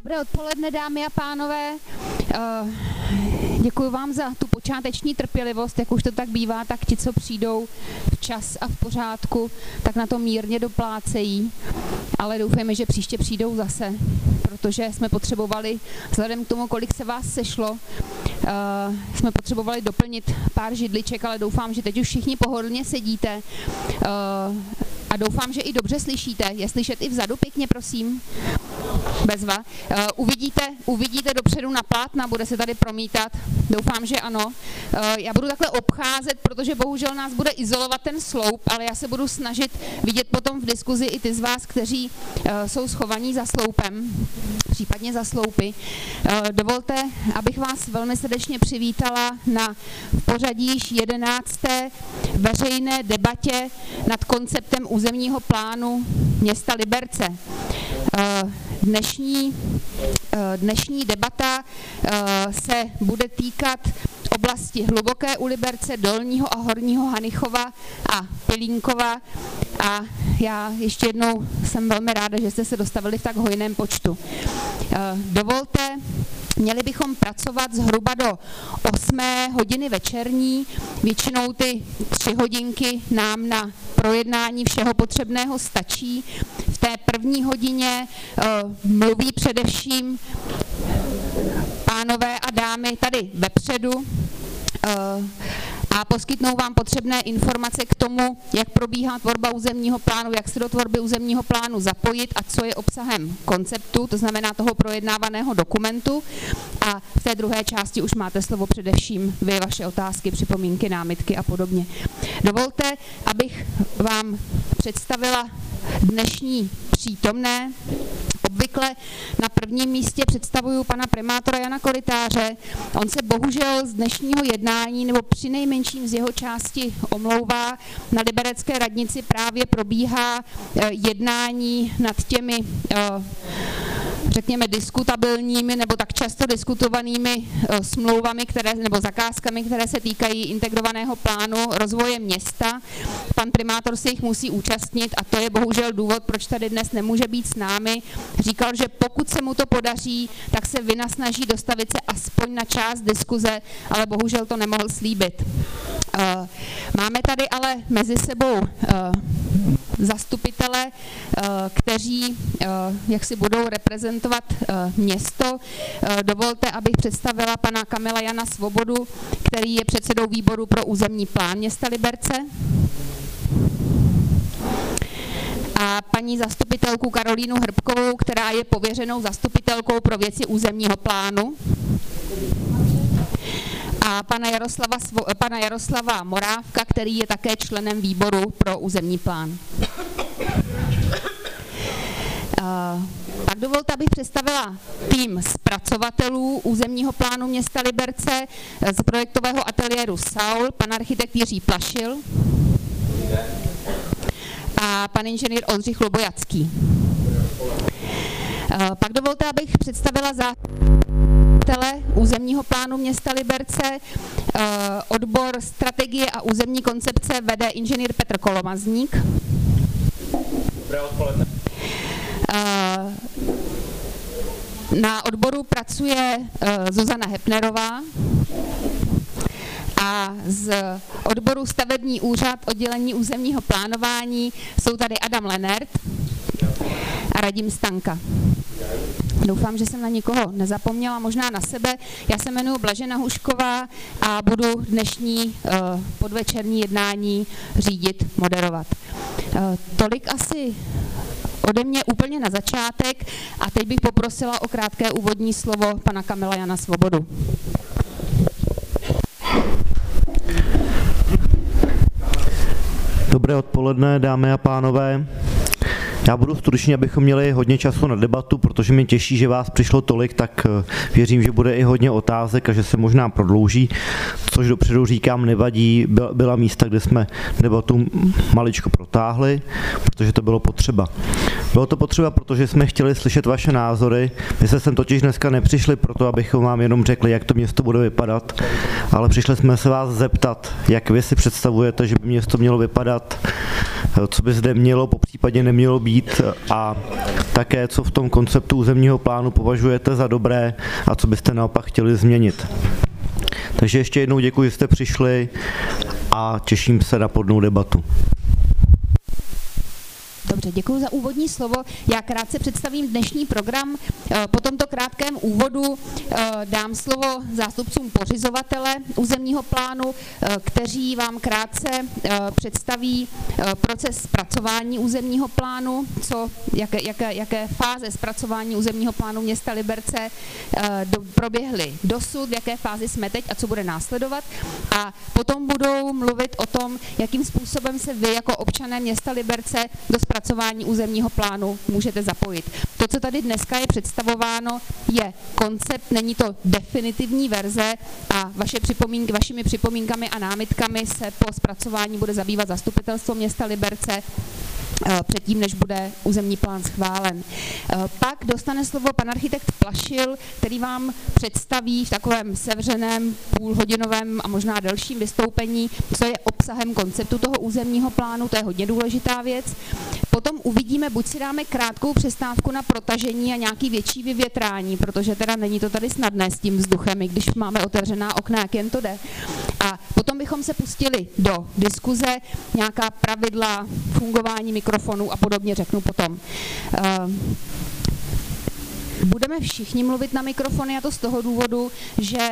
Dobré odpoledne, dámy a pánové. Děkuji vám za tu počáteční trpělivost, jak už to tak bývá, tak ti, co přijdou včas a v pořádku, tak na to mírně doplácejí, ale doufejme, že příště přijdou zase, protože jsme potřebovali, vzhledem k tomu, kolik se vás sešlo, jsme potřebovali doplnit pár židliček, ale doufám, že teď už všichni pohodlně sedíte a doufám, že i dobře slyšíte. Je slyšet i vzadu pěkně, prosím? Bezva. Uvidíte dopředu na plátna, bude se tady promítat. Doufám, že ano. Já budu takhle obcházet, protože bohužel nás bude izolovat ten sloup, ale já se budu snažit vidět potom v diskuzi i ty z vás, kteří jsou schovaní za sloupem, případně za sloupy. Dovolte, abych vás velmi srdečně přivítala na pořadí již 11. veřejné debatě nad konceptem územního plánu města Liberce. Dnešní debata se bude týkat oblasti Hluboké u Liberce, Dolního a Horního Hanychova a Pilínkova a já ještě jednou jsem velmi ráda, že jste se dostavili v tak hojném počtu. Dovolte, měli bychom pracovat zhruba do 8 hodiny večerní, většinou ty 3 hodinky nám na projednání všeho potřebného stačí. V té první hodině mluví především pánové a dámy tady vepředu a poskytnou vám potřebné informace k tomu, jak probíhá tvorba územního plánu, jak se do tvorby územního plánu zapojit a co je obsahem konceptu, to znamená toho projednávaného dokumentu. A v té druhé části už máte slovo především vy, vaše otázky, připomínky, námitky a podobně. Dovolte, abych vám představila dnešní přítomné. Obvykle na prvním místě představuju pana primátora Jana Korytáře. On se bohužel z dnešního jednání, nebo přinejmenším z jeho části omlouvá. Na liberecké radnici právě probíhá jednání nad těmi řekněme diskutabilními nebo tak často diskutovanými smlouvami, nebo zakázkami, které se týkají integrovaného plánu rozvoje města. Pan primátor se jich musí účastnit a to je bohužel důvod, proč tady dnes nemůže být s námi. Říkal, že pokud se mu to podaří, tak se vynasnaží dostavit se aspoň na část diskuze, ale bohužel to nemohl slíbit. Máme tady ale mezi sebou zastupitele, kteří jak si budou reprezentovat město. Dovolte, abych představila pana Kamila Jana Svobodu, který je předsedou výboru pro územní plán města Liberce. A paní zastupitelku Karolínu Hrbkovou, která je pověřenou zastupitelkou pro věci územního plánu. A pana Jaroslava Morávka, který je také členem výboru pro územní plán. Pak dovolte, abych představila tým zpracovatelů územního plánu města Liberce z projektového ateliéru Saul, pan architekt Jiří Plašil a pan inženýr Oldřich Lubojacký. Pak dovolte, abych představila zástupce územního plánu města Liberce. Odbor strategie a územní koncepce vede inženýr Petr Kolomazník. Dobré odpoledne. Na odboru pracuje Zuzana Hepnerová a z odboru stavební úřad oddělení územního plánování jsou tady Adam Lenert a Radim Stanka. Doufám, že jsem na nikoho nezapomněla, možná na sebe. Já se jmenuji Blažena Hušková a budu dnešní podvečerní jednání řídit, moderovat. Tolik asi ode mě úplně na začátek a teď bych poprosila o krátké úvodní slovo pana Kamila Jana Svobodu. Dobré odpoledne, dámy a pánové. Já budu stručný, abychom měli hodně času na debatu, protože mě těší, že vás přišlo tolik, tak věřím, že bude i hodně otázek a že se možná prodlouží, což dopředu říkám nevadí. Byla místa, kde jsme debatu maličko protáhli, protože to bylo potřeba. Bylo to potřeba, protože jsme chtěli slyšet vaše názory. My jsme sem totiž dneska nepřišli proto, abychom vám jenom řekli, jak to město bude vypadat, ale přišli jsme se vás zeptat, jak vy si představujete, že by město mělo vypadat, co by zde mělo, popřípadě nemělo být a také, co v tom konceptu územního plánu považujete za dobré a co byste naopak chtěli změnit. Takže ještě jednou děkuji, že jste přišli a těším se na plodnou debatu. Dobře, děkuji za úvodní slovo. Já krátce představím dnešní program. Po tomto krátkém úvodu dám slovo zástupcům pořizovatele územního plánu, kteří vám krátce představí proces zpracování územního plánu, jaké fáze zpracování územního plánu města Liberce proběhly dosud, v jaké fázi jsme teď a co bude následovat. A potom budou mluvit o tom, jakým způsobem se vy jako občané města Liberce do zpracování územního plánu můžete zapojit. To, co tady dneska je představováno, je koncept, není to definitivní verze a vašimi připomínkami a námitkami se po zpracování bude zabývat zastupitelstvo města Liberce předtím, než bude územní plán schválen. Pak dostane slovo pan architekt Plašil, který vám představí v takovém sevřeném půlhodinovém a možná delším vystoupení, co je obsahem konceptu toho územního plánu, to je hodně důležitá věc. Potom uvidíme, buď si dáme krátkou přestávku na protažení a nějaký větší vyvětrání, protože teda není to tady snadné s tím vzduchem, i když máme otevřená okna, jak jen to jde. A potom bychom se pustili do diskuze, nějaká pravidla fungování mikrofonů a podobně řeknu potom. Budeme všichni mluvit na mikrofony, a to z toho důvodu, že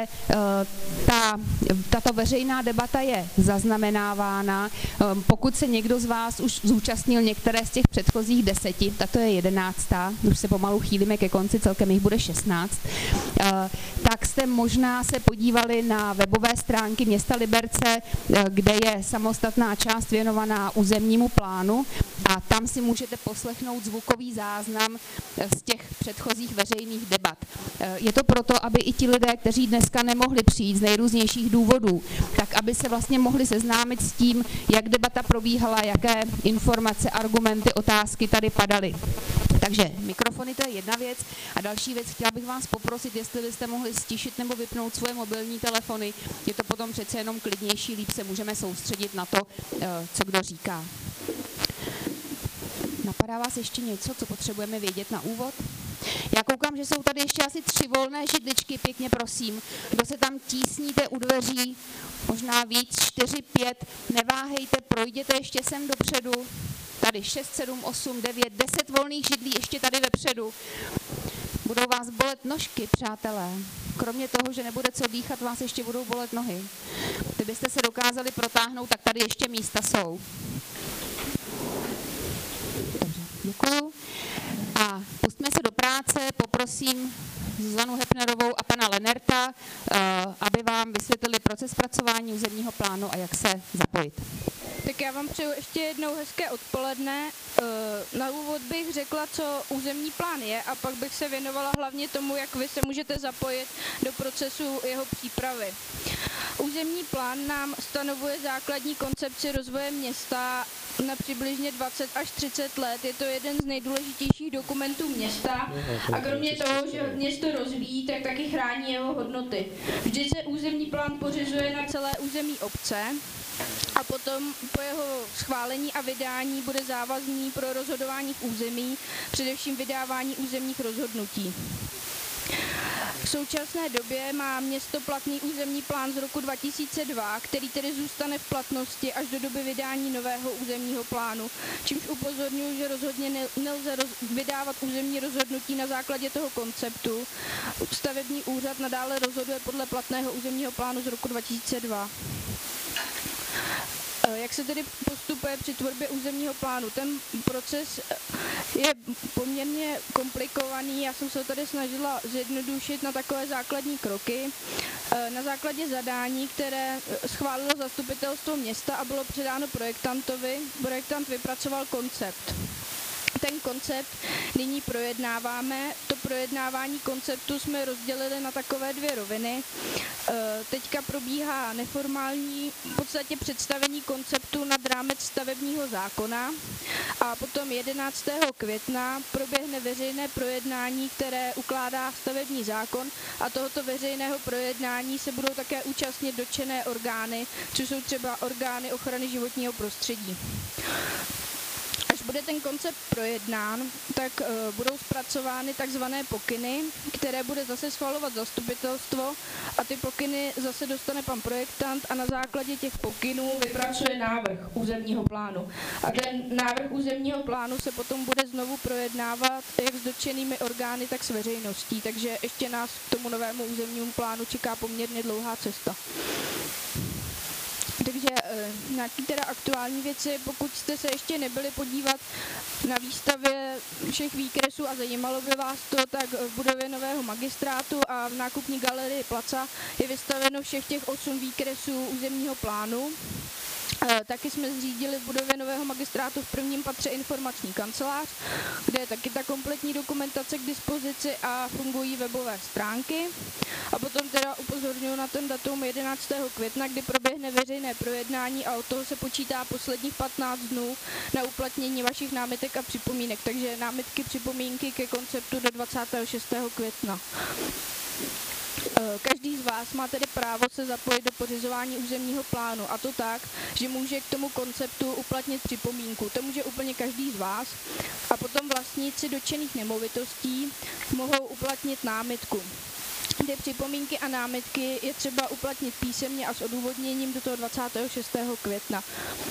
tato veřejná debata je zaznamenávána. Pokud se někdo z vás už zúčastnil některé z těch předchozích 10, tato je 11, už se pomalu chýlíme ke konci, celkem jich bude 16, tak jste možná se podívali na webové stránky města Liberce, kde je samostatná část věnovaná územnímu plánu a tam si můžete poslechnout zvukový záznam z těch předchozích veřejných debat. Je to proto, aby i ti lidé, kteří dneska nemohli přijít z nejrůznějších důvodů, tak aby se vlastně mohli seznámit s tím, jak debata probíhala, jaké informace, argumenty, otázky tady padaly. Takže mikrofony, to je jedna věc. A další věc, chtěla bych vás poprosit, jestli byste mohli stišit nebo vypnout svoje mobilní telefony. Je to potom přece jenom klidnější, líp se můžeme soustředit na to, co kdo říká. Napadá vás ještě něco, co potřebujeme vědět na úvod? Já koukám, že jsou tady ještě asi 3 volné židličky, pěkně prosím. Kdo se tam tísníte u dveří, možná víc, 4, 5, neváhejte, projděte ještě sem dopředu. Tady 6, 7, 8, 9, 10 volných židlí ještě tady vepředu. Budou vás bolet nožky, přátelé. Kromě toho, že nebude co dýchat, vás ještě budou bolet nohy. Kdybyste se dokázali protáhnout, tak tady ještě místa jsou. Dobře, děkuju. A pustíme se do práce, poprosím Zuzanu Hepnerovou a pana Lenerta, aby vám vysvětlili proces zpracování územního plánu a jak se zapojit. Tak já vám přeju ještě jednou hezké odpoledne. Na úvod bych řekla, co územní plán je a pak bych se věnovala hlavně tomu, jak vy se můžete zapojit do procesu jeho přípravy. Územní plán nám stanovuje základní koncepci rozvoje města na přibližně 20 až 30 let. Je to jeden z nejdůležitějších dokumentů města a kromě toho, že město rozvíjí, tak taky chrání jeho hodnoty. Vždy se územní plán pořizuje na celé území obce a potom po jeho schválení a vydání bude závazný pro rozhodování v území, především vydávání územních rozhodnutí. V současné době má město platný územní plán z roku 2002, který tedy zůstane v platnosti až do doby vydání nového územního plánu, čímž upozorňuji, že rozhodně nelze vydávat územní rozhodnutí na základě toho konceptu. Stavební úřad nadále rozhoduje podle platného územního plánu z roku 2002. Jak se tedy postupuje při tvorbě územního plánu? Ten proces je poměrně komplikovaný, já jsem se tady snažila zjednodušit na takové základní kroky. Na základě zadání, které schválilo zastupitelstvo města a bylo předáno projektantovi, projektant vypracoval koncept. Ten koncept nyní projednáváme. To projednávání konceptu jsme rozdělili na takové 2 roviny. Teďka probíhá neformální v podstatě představení konceptu nad rámec stavebního zákona a potom 11. května proběhne veřejné projednání, které ukládá stavební zákon a tohoto veřejného projednání se budou také účastnit dotčené orgány, což jsou třeba orgány ochrany životního prostředí. Až bude ten koncept projednán, tak budou zpracovány takzvané pokyny, které bude zase schvalovat zastupitelstvo a ty pokyny zase dostane pan projektant a na základě těch pokynů vypracuje návrh územního plánu. A ten návrh územního plánu se potom bude znovu projednávat jak s dotčenými orgány, tak s veřejností, takže ještě nás k tomu novému územnímu plánu čeká poměrně dlouhá cesta. Takže nějaký teda aktuální věci, pokud jste se ještě nebyli podívat na výstavě všech výkresů a zajímalo by vás to, tak v budově nového magistrátu a v nákupní galerii Placa je vystaveno všech těch 8 výkresů územního plánu. Taky jsme zřídili v budově nového magistrátu v prvním patře informační kancelář, kde je taky ta kompletní dokumentace k dispozici a fungují webové stránky. A potom teda upozorňuji na ten datum 11. května, kdy proběhne veřejné projednání a od toho se počítá posledních 15 dnů na uplatnění vašich námitek a připomínek. Takže námitky, připomínky ke konceptu do 26. května. Každý z vás má tedy právo se zapojit do pořizování územního plánu, a to tak, že může k tomu konceptu uplatnit připomínku. To může úplně každý z vás. A potom vlastníci dotčených nemovitostí mohou uplatnit námitku. Ty připomínky a námitky je třeba uplatnit písemně a s odůvodněním do toho 26. května.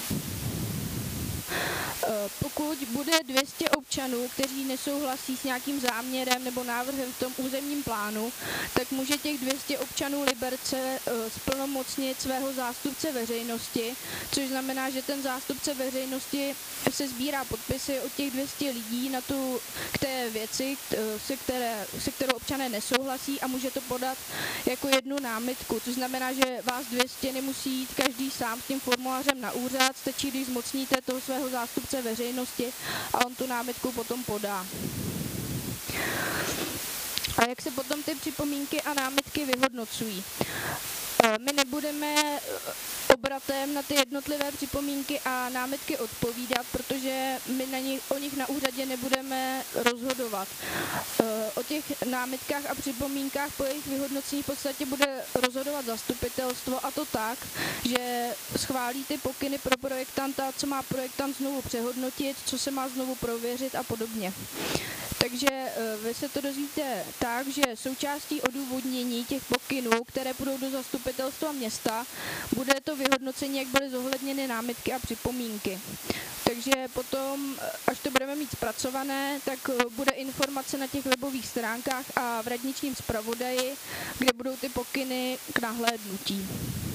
Pokud bude 200 občanů, kteří nesouhlasí s nějakým záměrem nebo návrhem v tom územním plánu, tak může těch 200 občanů Liberce zplnomocnit svého zástupce veřejnosti, což znamená, že ten zástupce veřejnosti se sbírá podpisy od těch 200 lidí k té věci, se kterou občané nesouhlasí a může to podat jako jednu námitku, což znamená, že vás 200 nemusí jít každý sám s tím formulářem na úřad, stačí, když zmocníte toho svého zástupce veřejnosti a on tu námitku potom podá. A jak se potom ty připomínky a námitky vyhodnocují? My nebudeme obratem na ty jednotlivé připomínky a námitky odpovídat, protože my o nich na úřadě nebudeme rozhodovat. O těch námitkách a připomínkách po jejich vyhodnocení v podstatě bude rozhodovat zastupitelstvo, a to tak, že schválí ty pokyny pro projektanta, co má projektant znovu přehodnotit, co se má znovu prověřit a podobně. Takže vy se to dozvíte tak, že součástí odůvodnění těch pokynů, které půjdou do zastupitelstva města, bude to vyhodnocení, jak byly zohledněny námitky a připomínky. Takže potom, až to budeme mít zpracované, tak bude informace na těch webových stránkách a v radničním zpravodaji, kde budou ty pokyny k nahlédnutí.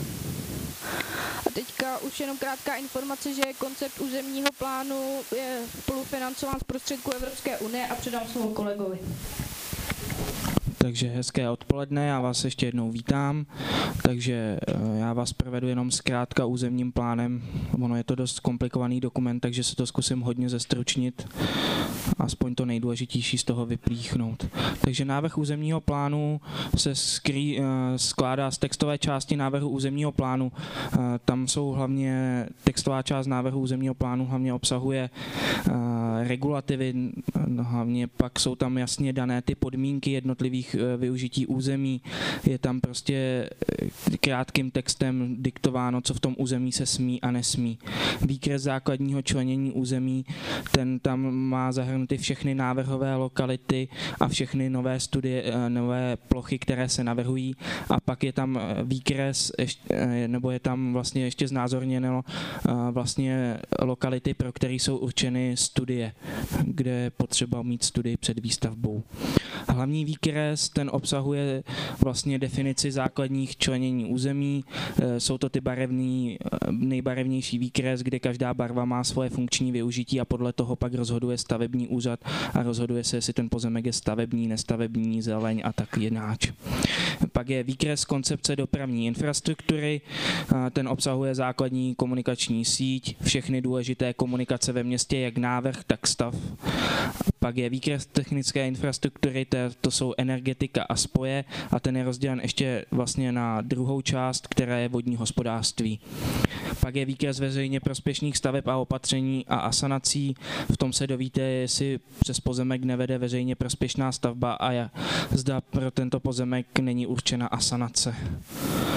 A teďka už jenom krátká informace, že koncept územního plánu je spolufinancován z prostředků Evropské unie a předám slovo kolegovi. Takže hezké odpoledne, já vás ještě jednou vítám. Takže já vás provedu jenom zkrátka územním plánem. Ono je to dost komplikovaný dokument, takže se to zkusím hodně zestručnit, aspoň to nejdůležitější z toho vyplíchnout. Takže návrh územního plánu se skládá z textové části návrhu územního plánu. Tam jsou hlavně, textová část návrhu územního plánu hlavně obsahuje regulativy, hlavně pak jsou tam jasně dané ty podmínky jednotlivých využití území. Je tam prostě krátkým textem diktováno, co v tom území se smí a nesmí. Výkres základního členění území, ten tam má zahrnuty všechny návrhové lokality a všechny nové studie, nové plochy, které se navrhují, a pak je tam výkres, nebo je tam vlastně ještě znázorněno vlastně lokality, pro které jsou určeny studie, kde je potřeba mít studii před výstavbou. Hlavní výkres, ten obsahuje vlastně definici základních členění území. Jsou to ty nejbarevnější výkres, kde každá barva má svoje funkční využití a podle toho pak rozhoduje stavební úřad a rozhoduje se, jestli ten pozemek je stavební, nestavební, zeleň a tak jináč. Pak je výkres koncepce dopravní infrastruktury, ten obsahuje základní komunikační síť, všechny důležité komunikace ve městě, jak návrh, tak stav. Pak je výkres technické infrastruktury, to jsou energetika a spoje, a ten je rozdělen ještě vlastně na druhou část, která je vodní hospodářství. Pak je výkres veřejně prospěšných staveb a opatření a asanací. V tom se dovíte, jestli přes pozemek nevede veřejně prospěšná stavba a zda pro tento pozemek není určena asanace.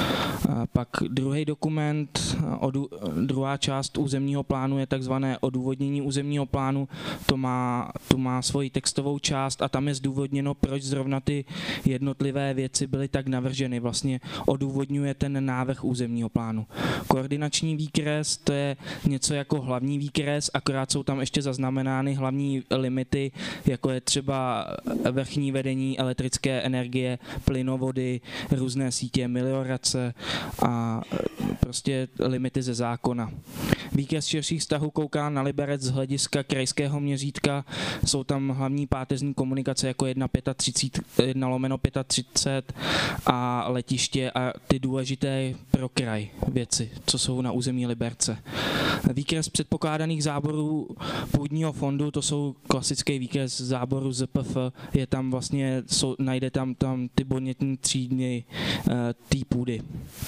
Pak druhý dokument, druhá část územního plánu je takzvané odůvodnění územního plánu. To má svoji textovou část a tam je zdůvodněno, proč zrovna ty jednotlivé věci byly tak navrženy. Vlastně odůvodňuje ten návrh územního plánu. Koordinační výkres, to je něco jako hlavní výkres, akorát jsou tam ještě zaznamenány hlavní limity, jako je třeba vrchní vedení elektrické energie, plynovody, různé sítě, meliorace a prostě limity ze zákona. Výkres širších vztahů kouká na Liberec z hlediska krajského měřítka. Jsou tam hlavní páteřní komunikace jako 1/35 a letiště a ty důležité pro kraj věci, co jsou na území Liberce. Výkres předpokládaných záborů půdního fondu, to jsou klasický výkres záboru ZPF, je tam vlastně, najde tam ty bonitní třídny té půdy.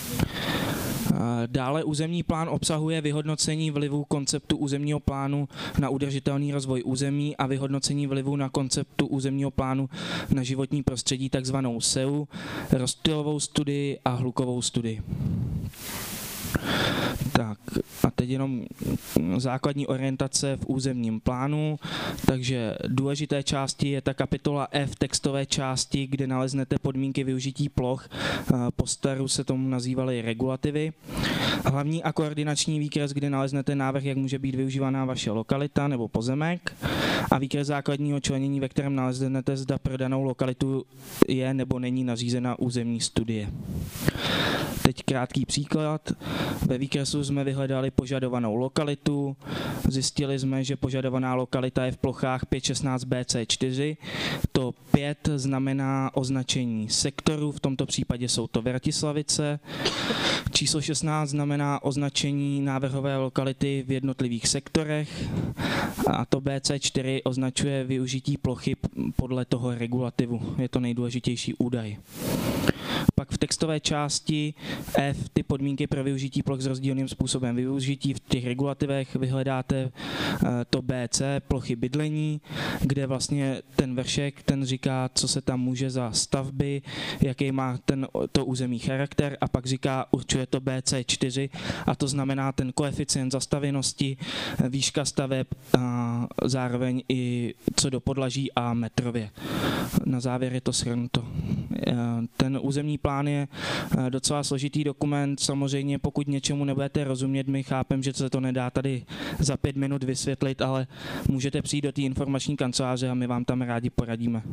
Dále územní plán obsahuje vyhodnocení vlivu konceptu územního plánu na udržitelný rozvoj území a vyhodnocení vlivu na konceptu územního plánu na životní prostředí, takzvanou SEU, rozptylovou studii a hlukovou studii. Tak a teď jenom základní orientace v územním plánu, takže důležité části je ta kapitola F textové části, kde naleznete podmínky využití ploch, po staru se tomu nazývaly regulativy. Hlavní a koordinační výkres, kde naleznete návrh, jak může být využívaná vaše lokalita nebo pozemek a výkres základního členění, ve kterém naleznete, zda pro danou lokalitu je nebo není nařízena územní studie. Teď krátký příklad. Ve výkresu jsme vyhledali požadovanou lokalitu, zjistili jsme, že požadovaná lokalita je v plochách 516 BC4. To 5 znamená označení sektoru, v tomto případě jsou to Vratislavice. Číslo 16 znamená označení návrhové lokality v jednotlivých sektorech a to BC4 označuje využití plochy podle toho regulativu. Je to nejdůležitější údaj. Pak v textové části F ty podmínky pro využití ploch s rozdílným způsobem využití. V těch regulativech vyhledáte to BC, plochy bydlení, kde vlastně ten vršek, ten říká, co se tam může za stavby, jaký má to území charakter a pak říká, určuje to BC4 a to znamená ten koeficient zastavěnosti, výška staveb, a zároveň i co do podlaží a metrově. Na závěr je to shrnuto. Ten územní plán je docela složitý dokument, samozřejmě pokud něčemu nebudete rozumět, my chápem, že se to nedá tady za 5 minut vysvětlit, ale můžete přijít do té informační kanceláře a my vám tam rádi poradíme.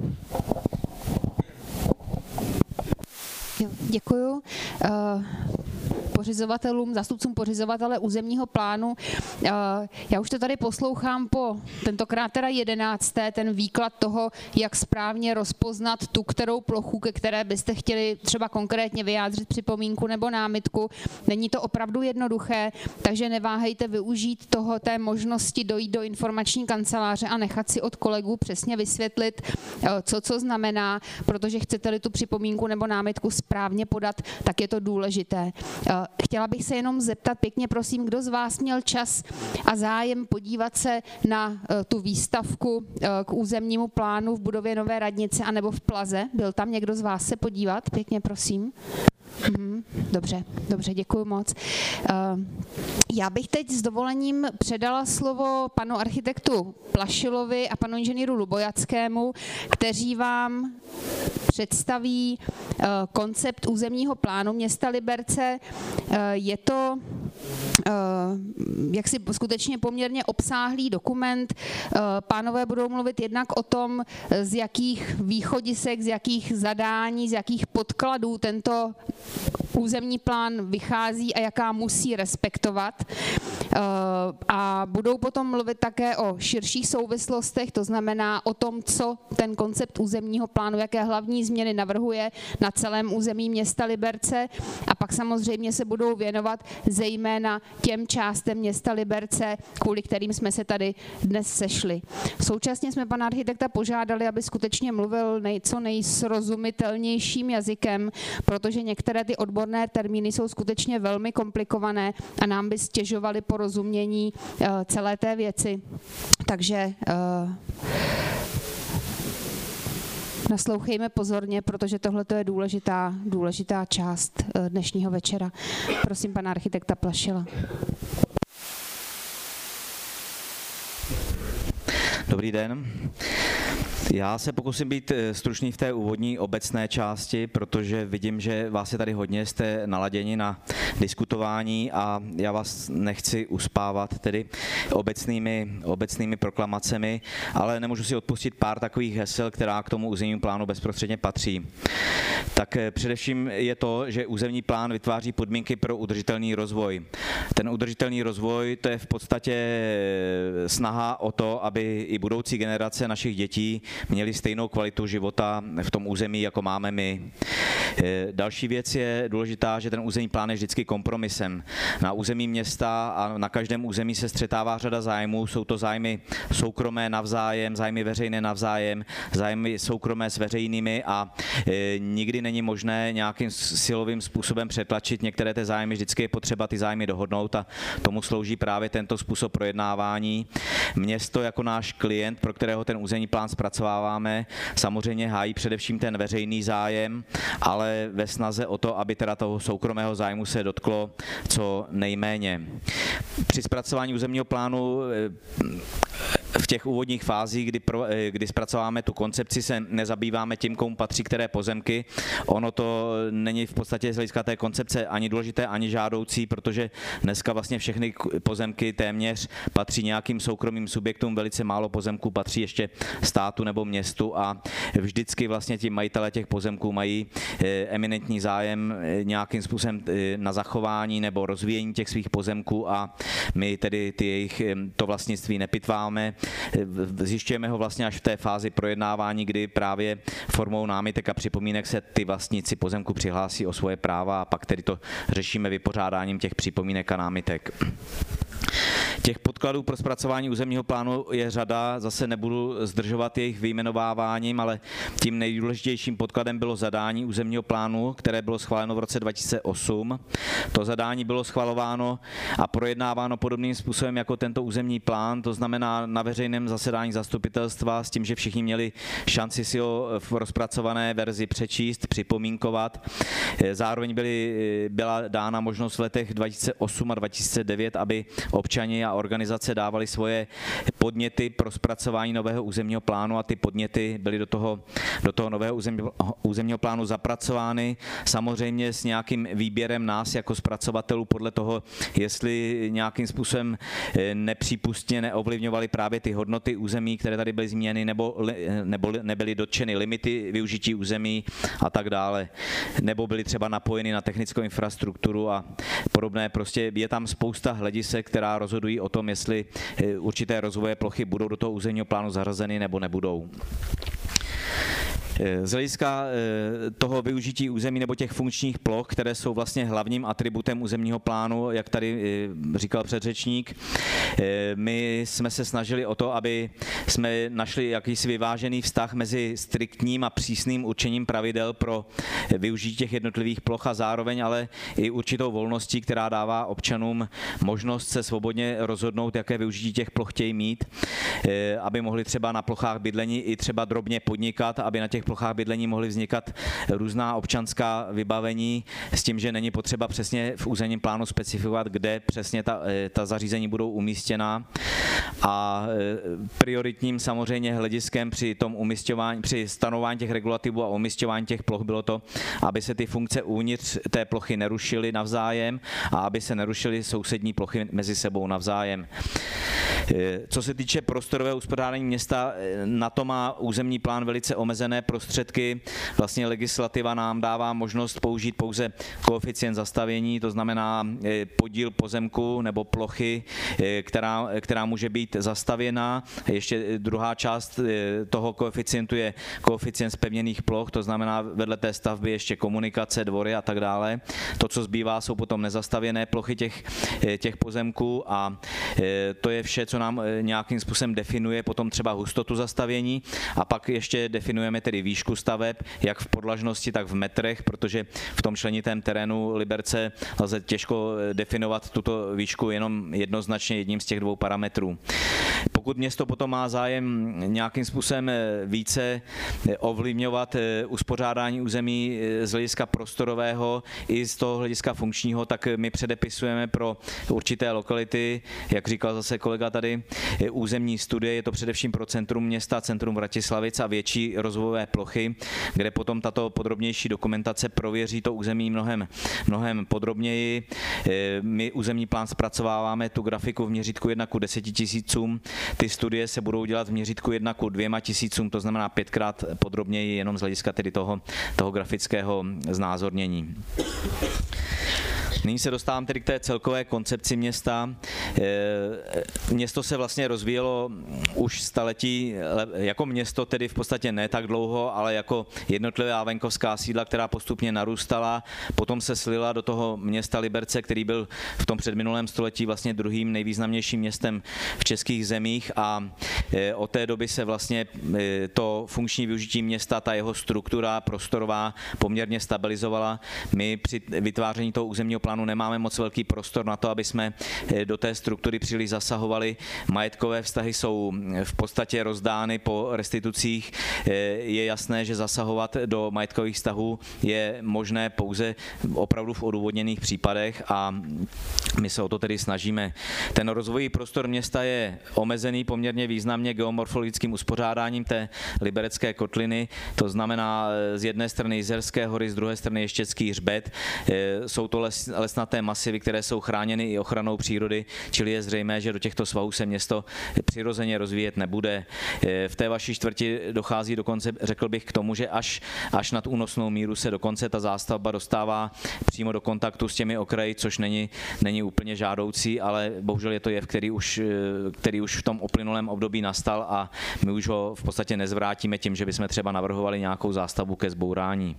Děkuju. Pořizovatelům, zástupcům pořizovatele územního plánu. Já už to tady poslouchám po tentokrát teda 11. ten výklad toho, jak správně rozpoznat tu kterou plochu, ke které byste chtěli třeba konkrétně vyjádřit připomínku nebo námitku. Není to opravdu jednoduché, takže neváhejte využít té možnosti dojít do informační kanceláře a nechat si od kolegů přesně vysvětlit, co znamená, protože chcete-li tu připomínku nebo námitku správně podat, tak je to důležité. Chtěla bych se jenom zeptat pěkně, prosím, kdo z vás měl čas a zájem podívat se na tu výstavku k územnímu plánu v budově Nové radnice anebo v Plaze? Byl tam někdo z vás se podívat? Pěkně, prosím. Dobře, děkuji moc. Já bych teď s dovolením předala slovo panu architektu Plašilovi a panu inženýru Lubojackému, kteří vám představí koncept územního plánu města Liberce. Je to jaksi skutečně poměrně obsáhlý dokument. Pánové budou mluvit jednak o tom, z jakých východisek, z jakých zadání, z jakých podkladů tento územní plán vychází a jaká musí respektovat. A budou potom mluvit také o širších souvislostech, to znamená o tom, co ten koncept územního plánu, jaké hlavní změny navrhuje na celém území města Liberce. A pak samozřejmě se budou věnovat zejména těm částem města Liberce, kvůli kterým jsme se tady dnes sešli. Současně jsme pana architekta požádali, aby skutečně mluvil co nejsrozumitelnějším jazykem, protože některé ty odborné termíny jsou skutečně velmi komplikované a nám by stěžovaly porozumění celé té věci. Takže Naslouchejme pozorně, protože tohle je důležitá část dnešního večera. Prosím pana architekta Plašila. Dobrý den. Já se pokusím být stručný v té úvodní obecné části, protože vidím, že vás je tady hodně, jste naladěni na diskutování a já vás nechci uspávat tedy obecnými proklamacemi, ale nemůžu si odpustit pár takových hesel, která k tomu územnímu plánu bezprostředně patří. Tak především je to, že územní plán vytváří podmínky pro udržitelný rozvoj. Ten udržitelný rozvoj, to je v podstatě snaha o to, aby i budoucí generace našich dětí měli stejnou kvalitu života v tom území, jako máme my. Další věc je důležitá, že ten územní plán je vždycky kompromisem. Na území města a na každém území se střetává řada zájmů, jsou to zájmy soukromé navzájem, zájmy veřejné navzájem, zájmy soukromé s veřejnými a nikdy není možné nějakým silovým způsobem přetlačit některé ty zájmy, vždycky je potřeba ty zájmy dohodnout a tomu slouží právě tento způsob projednávání. Město jako náš klient, pro kterého ten územní plán zpracováváme, samozřejmě hájí především ten veřejný zájem, ale ve snaze o to, aby teda toho soukromého zájmu se dotklo co nejméně. Při zpracování územního plánu v těch úvodních fázích, kdy zpracováme tu koncepci, se nezabýváme tím, komu patří které pozemky. Ono to není v podstatě z hlediska té koncepce ani důležité, ani žádoucí, protože dneska vlastně všechny pozemky téměř patří nějakým soukromým subjektům, velice málo pozemků patří ještě státu nebo městu a vždycky vlastně ti majitelé těch pozemků mají eminentní zájem nějakým způsobem na zachování nebo rozvíjení těch svých pozemků a my tedy to vlastnictví nepytváme. Zjišťujeme ho vlastně až v té fázi projednávání, kdy právě formou námitek a připomínek se ty vlastníci pozemku přihlásí o svoje práva a pak tedy to řešíme vypořádáním těch připomínek a námitek. Těch podkladů pro zpracování územního plánu je řada, zase nebudu zdržovat jejich vyjmenováváním, ale tím nejdůležitějším podkladem bylo zadání územního plánu, které bylo schváleno v roce 2008. To zadání bylo schvalováno a projednáváno podobným způsobem jako tento územní plán, to znamená na veřejném zasedání zastupitelstva s tím, že všichni měli šanci si ho v rozpracované verzi přečíst, připomínkovat. Zároveň byla dána možnost v letech 2008 a 2009, aby občani a organizace dávali svoje podněty pro zpracování nového územního plánu a ty podněty byly do toho nového územního plánu zapracovány. Samozřejmě s nějakým výběrem nás jako zpracovatelů podle toho, jestli nějakým způsobem nepřípustně neovlivňovaly právě ty hodnoty území, které tady byly zmíněny, nebo nebyly dotčeny limity využití území a tak dále. Nebo byly třeba napojeny na technickou infrastrukturu a podobné. Prostě je tam spousta hledisek, která rozhodují o tom, jestli určité rozvoje plochy budou do toho územního plánu zařazeny nebo nebudou. Z hlediska toho využití území nebo těch funkčních ploch, které jsou vlastně hlavním atributem územního plánu, jak tady říkal předřečník, my jsme se snažili o to, aby jsme našli jakýsi vyvážený vztah mezi striktním a přísným určením pravidel pro využití těch jednotlivých ploch a zároveň ale i určitou volností, která dává občanům možnost se svobodně rozhodnout, jaké využití těch ploch chtějí mít, aby mohli třeba na plochách bydlení i třeba drobně podnikat, aby na těch plochách bydlení mohly vznikat různá občanská vybavení s tím, že není potřeba přesně v územním plánu specifikovat, kde přesně ta zařízení budou umístěna. A prioritním samozřejmě hlediskem při tom umisťování, při stanování těch regulativů a umisťování těch ploch bylo to, aby se ty funkce uvnitř té plochy nerušily navzájem a aby se nerušily sousední plochy mezi sebou navzájem. Co se týče prostorového uspořádání města, na to má územní plán velice omezené prostředky. Vlastně legislativa nám dává možnost použít pouze koeficient zastavění, to znamená podíl pozemku nebo plochy, která může být zastavěna. Ještě druhá část toho koeficientu je koeficient zpevněných ploch, to znamená vedle té stavby ještě komunikace, dvory a tak dále. To, co zbývá, jsou potom nezastavěné plochy těch pozemků a to je vše, co nám nějakým způsobem definuje potom třeba hustotu zastavění a pak ještě definujeme tedy výšku staveb, jak v podlažnosti, tak v metrech, protože v tom členitém terénu Liberce lze těžko definovat tuto výšku jenom jednoznačně jedním z těch dvou parametrů. Pokud pokud město potom má zájem nějakým způsobem více ovlivňovat uspořádání území z hlediska prostorového i z toho hlediska funkčního, tak my předepisujeme pro určité lokality, jak říkal zase kolega tady, územní studie, je to především pro centrum města, centrum Vratislavic a větší rozvojové plochy, kde potom tato podrobnější dokumentace prověří to území mnohem podrobněji. My územní plán zpracováváme tu grafiku v měřítku 1:10 000, ty studie se budou dělat v měřítku 1:2 000, to znamená 5krát podrobněji jenom z hlediska tedy toho grafického znázornění. Nyní se dostávám tedy k té celkové koncepci města. Město se vlastně rozvíjelo už staletí jako město, tedy v podstatě ne tak dlouho, ale jako jednotlivá venkovská sídla, která postupně narůstala. Potom se slila do toho města Liberce, který byl v tom předminulém století vlastně druhým nejvýznamnějším městem v českých zemích, a od té doby se vlastně to funkční využití města, ta jeho struktura prostorová poměrně stabilizovala. My při vytváření toho územního plánu nemáme moc velký prostor na to, aby jsme do té struktury příliš zasahovali. Majetkové vztahy jsou v podstatě rozdány po restitucích. Je jasné, že zasahovat do majetkových vztahů je možné pouze opravdu v odůvodněných případech a my se o to tedy snažíme. Ten rozvojový prostor města je omezený poměrně významně geomorfologickým uspořádáním té liberecké kotliny, to znamená z jedné strany Jizerské hory, z druhé strany Ještědský hřbet. Jsou to lesnaté masivy, které jsou chráněny i ochranou přírody, čili je zřejmé, že do těchto svahů se město přirozeně rozvíjet nebude. V té vaší čtvrti dochází dokonce, řekl bych, k tomu, že až nad únosnou míru se dokonce ta zástavba dostává přímo do kontaktu s těmi okraji, což není úplně žádoucí, ale bohužel je to jev, který už v tom uplynulém období nastal a my už ho v podstatě nezvrátíme tím, že bychom třeba navrhovali nějakou zástavbu ke zbourání.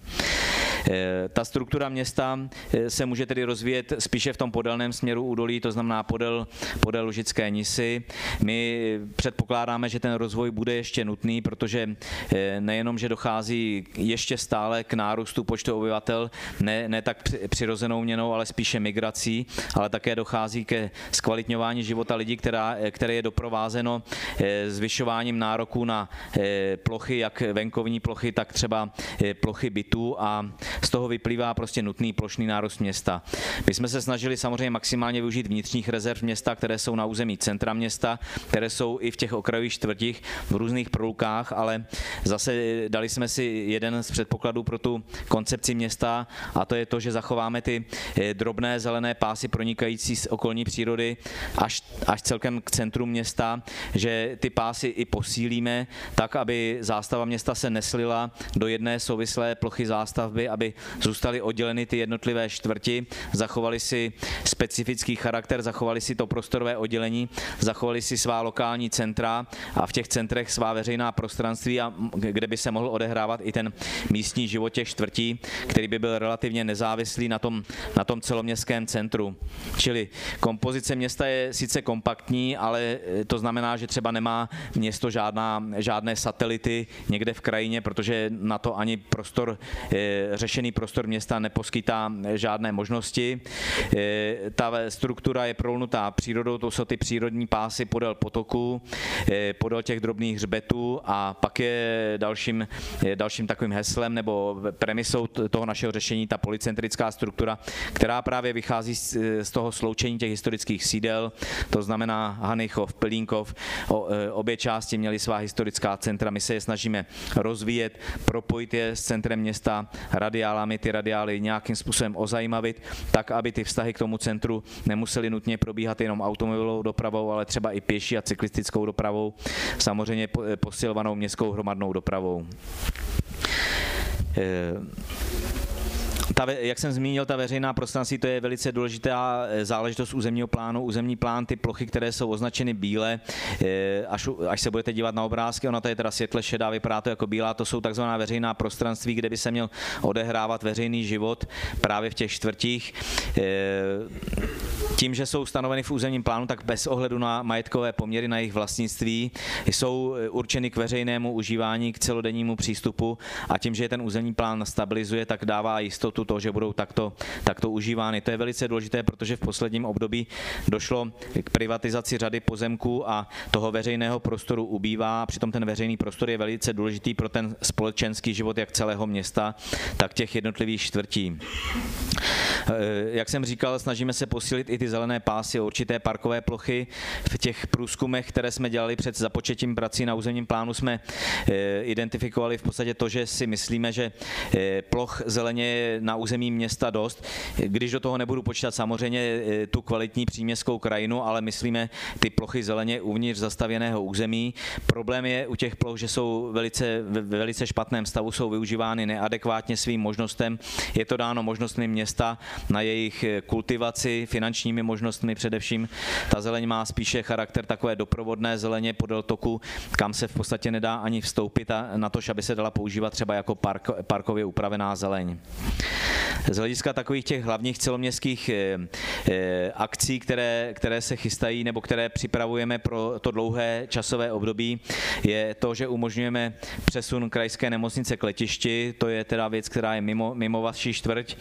Ta struktura města se může tedy rozvíjet spíše v tom podélném směru údolí, to znamená podél Lužické Nisy. My předpokládáme, že ten rozvoj bude ještě nutný, protože nejenom, že dochází ještě stále k nárůstu počtu obyvatel, ne tak přirozenou měnou, ale spíše migrací, ale také dochází ke zkvalitňování života lidí, které je doprovázeno zvyšováním nároků na plochy, jak venkovní plochy, tak třeba plochy bytů, a z toho vyplývá prostě nutný plošný nárůst města. My jsme se snažili samozřejmě maximálně využít vnitřních rezerv města, které jsou na území centra města, které jsou i v těch okrajových čtvrtích v různých prolukách, ale zase dali jsme si jeden z předpokladů pro tu koncepci města, a to je to, že zachováme ty drobné zelené pásy pronikající z okolní přírody až celkem k centru města, že ty pásy i posílíme tak, aby zástava města se neslila do jedné souvislé plochy zástavby, aby zůstaly odděleny ty jednotlivé čtvrti, zachovali si specifický charakter, zachovali si to prostorové oddělení, zachovali si svá lokální centra a v těch centrech svá veřejná prostranství, a kde by se mohl odehrávat i ten místní život těch čtvrtí, který by byl relativně nezávislý na tom celoměstském centru. Čili kompozice města je sice kompaktní, ale to znamená, že třeba nemá město žádné satelity někde v krajině, protože na to ani řešený prostor města neposkytá žádné možnosti. Ta struktura je prolnutá přírodou, to jsou ty přírodní pásy podél potoků, podél těch drobných hřbetů, a pak je dalším takovým heslem nebo premisou toho našeho řešení ta polycentrická struktura, která právě vychází z toho sloučení těch historických sídel, to znamená Hanychov, Pelínkov, obě části měly svá historická centra, my se je snažíme rozvíjet, propojit je s centrem města radiálami, ty radiály nějakým způsobem ozajímavit, tak, aby ty vztahy k tomu centru nemusely nutně probíhat jenom automobilovou dopravou, ale třeba i pěší a cyklistickou dopravou, samozřejmě posilovanou městskou hromadnou dopravou. Jak jsem zmínil, ta veřejná prostranství, to je velice důležitá záležitost územního plánu. Územní plán, ty plochy, které jsou označeny bíle, až se budete dívat na obrázky, ona to je teda světle šedá, vypadá to jako bílá, to jsou takzvaná veřejná prostranství, kde by se měl odehrávat veřejný život právě v těch čtvrtích. tím, že jsou stanoveny v územním plánu, tak bez ohledu na majetkové poměry, na jejich vlastnictví, jsou určeny k veřejnému užívání, k celodennímu přístupu a tím, že je ten územní plán stabilizuje, tak dává jistotu toho, že budou takto užívány. To je velice důležité, protože v posledním období došlo k privatizaci řady pozemků a toho veřejného prostoru ubývá. Přitom ten veřejný prostor je velice důležitý pro ten společenský život jak celého města, tak těch jednotlivých čtvrtí. Jak jsem říkal, snažíme se posílit i ty zelené pásy, určité parkové plochy. V těch průzkumech, které jsme dělali před započetím prací na územním plánu, jsme identifikovali v podstatě to, že si myslíme, že ploch zeleně je na území města dost. Když do toho nebudu počítat samozřejmě tu kvalitní příměstskou krajinu, ale myslíme ty plochy zeleně uvnitř zastavěného území. Problém je u těch ploch, že jsou velice špatném stavu, jsou využívány neadekvátně svým možnostem. Je to dáno možnostmi města na jejich kultivaci, finančními možnostmi především. Ta zeleň má spíše charakter takové doprovodné zeleně podél toku, kam se v podstatě nedá ani vstoupit a na to, aby se dala používat třeba jako parkově upravená zeleň. Z hlediska takových těch hlavních celoměstských akcí, které se chystají nebo které připravujeme pro to dlouhé časové období, je to, že umožňujeme přesun krajské nemocnice k letišti, to je teda věc, která je mimo vaší čtvrť.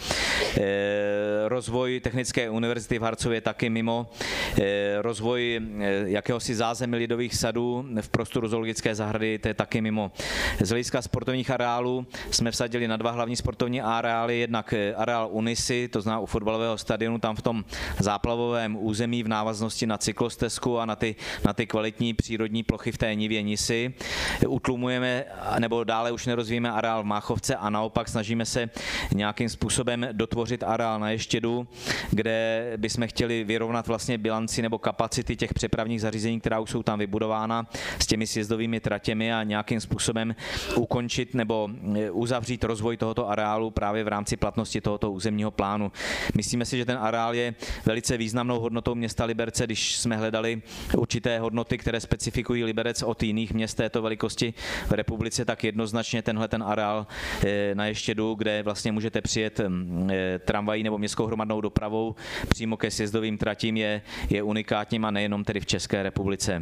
Rozvoj Technické univerzity v Harcově taky mimo. Rozvoj jakéhosi zázemí lidových sadů v prostoru zoologické zahrady, to je taky mimo. Z hlediska sportovních areálů jsme vsadili na dva hlavní sportovní areály, jednak areál Unisy, to znamená u fotbalového stadionu, tam v tom záplavovém území v návaznosti na cyklostezku a na ty kvalitní přírodní plochy v té nivě Nisy. Utlumujeme, nebo dále už nerozvíjeme areál v Máchovce a naopak snažíme se nějakým způsobem dotvořit areál na Ještědu, kde bychom chtěli vyrovnat vlastně bilanci nebo kapacity těch přepravních zařízení, která už jsou tam vybudována s těmi sjezdovými tratěmi a nějakým způsobem ukončit nebo uzavřít rozvoj tohoto areálu právě v rámci platnosti tohoto územního plánu. Myslíme si, že ten areál je velice významnou hodnotou města Liberce, když jsme hledali určité hodnoty, které specifikují Liberec od jiných měst této velikosti v republice, tak jednoznačně ten areál na Ještědu, kde vlastně můžete přijet tramvají nebo městskou hromadnou dopravou přímo ke sjezdovým tratím, je unikátním a nejenom tedy v České republice.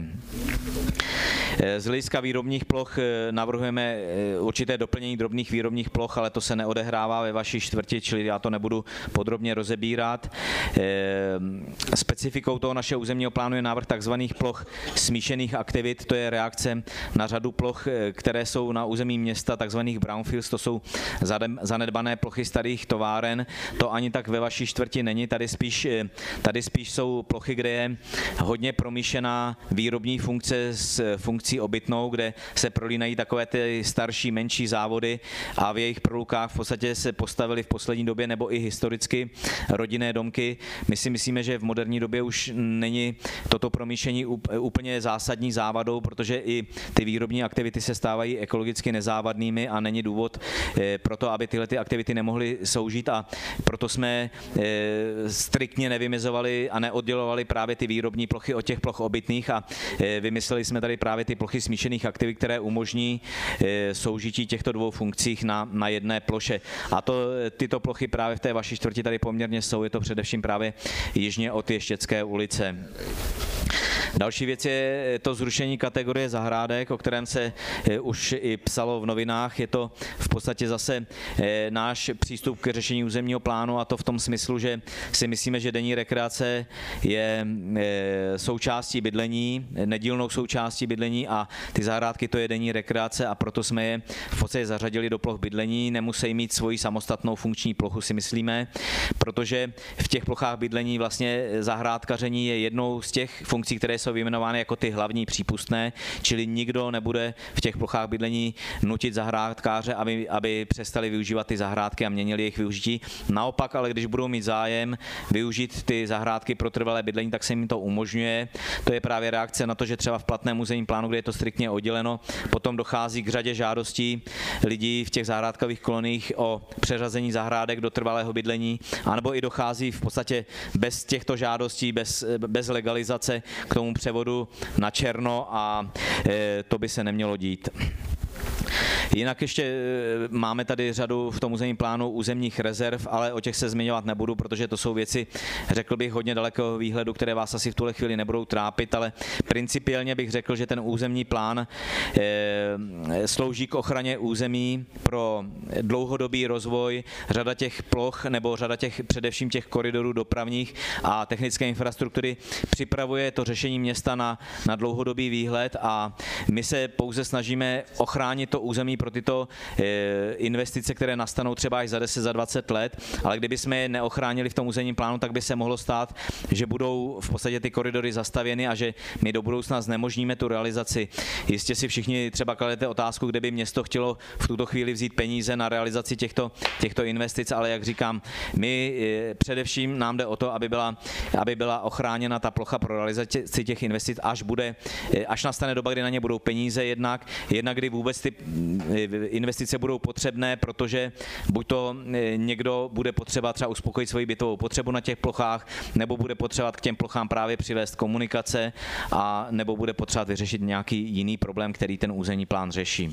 Z hlediska výrobních ploch navrhujeme určité doplnění drobných výrobních ploch, ale to se neodehrává ve vaší čtvrti, čili já to nebudu podrobně rozebírat. Specifikou toho našeho územního plánu je návrh takzvaných ploch smíšených aktivit, to je reakce na řadu ploch, které jsou na území města, takzvaných brownfields, to jsou zanedbané plochy starých továren. To ani tak ve vaší čtvrti není, tady spíš jsou plochy, kde je hodně promíšená výrobní funkce s funkcí obytnou, kde se prolínají takové ty starší, menší závody a v jejich prolukách v podstatě se postavily v poslední době nebo i historicky rodinné domky. My si myslíme, že v moderní době už není toto promíšení úplně zásadní závadou, protože i ty výrobní aktivity se stávají ekologicky nezávadnými a není důvod pro to, aby tyhle ty aktivity nemohly soužít a proto jsme striktně nevymezovali a neoddělovali právě ty výrobní plochy od těch ploch obytných a vymysleli jsme tady právě ty plochy smíšených aktivit, které umožní soužití těchto dvou funkcích na jedné ploše. A tyto plochy právě v té vaší čtvrti tady poměrně jsou, je to především právě jižně od Ještědské ulice. Další věc je to zrušení kategorie zahrádek, o kterém se už i psalo v novinách. Je to v podstatě zase náš přístup k řešení územního plánu a to v tom smyslu, že si myslíme, že denní rekreace je součástí bydlení, nedílnou součástí bydlení a ty zahrádky to je denní rekreace a proto jsme je v podstatě zařadili do ploch bydlení. Nemusí mít svoji samostatnou funkční plochu, si myslíme, protože v těch plochách bydlení vlastně zahrádkaření je jednou z těch funkcí, které jsou vyjmenovány jako ty hlavní přípustné, čili nikdo nebude v těch plochách bydlení nutit zahrádkáře, aby přestali využívat ty zahrádky a měnili jejich využití. Naopak, ale když budou mít zájem využít ty zahrádky pro trvalé bydlení, tak se jim to umožňuje. To je právě reakce na to, že třeba v platném územním plánu, kde je to striktně odděleno, potom dochází k řadě žádostí lidí v těch zahrádkových koloniích o přeřazení zahrádek do trvalého bydlení, anebo i dochází v podstatě bez těchto žádostí, bez legalizace k tomu převodu na černo a to by se nemělo dít. Jinak ještě máme tady řadu v tom územním plánu územních rezerv, ale o těch se zmiňovat nebudu, protože to jsou věci, řekl bych, hodně dalekého výhledu, které vás asi v tuhle chvíli nebudou trápit, ale principiálně bych řekl, že ten územní plán slouží k ochraně území pro dlouhodobý rozvoj, řada těch ploch nebo řada těch především těch koridorů dopravních a technické infrastruktury připravuje to řešení města na dlouhodobý výhled a my se pouze snažíme ochránit to území pro tyto investice, které nastanou třeba až za 10, za 20 let, ale kdyby jsme je neochránili v tom územním plánu, tak by se mohlo stát, že budou v podstatě ty koridory zastavěny a že my do budoucna znemožníme tu realizaci. Jistě si všichni třeba kladete otázku, kde by město chtělo v tuto chvíli vzít peníze na realizaci těchto investic, ale jak říkám, my především nám jde o to, aby byla ochráněna ta plocha pro realizaci těch investic, až nastane doba, kdy na ně budou peníze jednak kdy vůbec ty investice budou potřebné, protože buď to někdo bude potřeba třeba uspokojit svoji bytovou potřebu na těch plochách, nebo bude potřebovat k těm plochám právě přivést komunikace a nebo bude potřebovat vyřešit nějaký jiný problém, který ten územní plán řeší.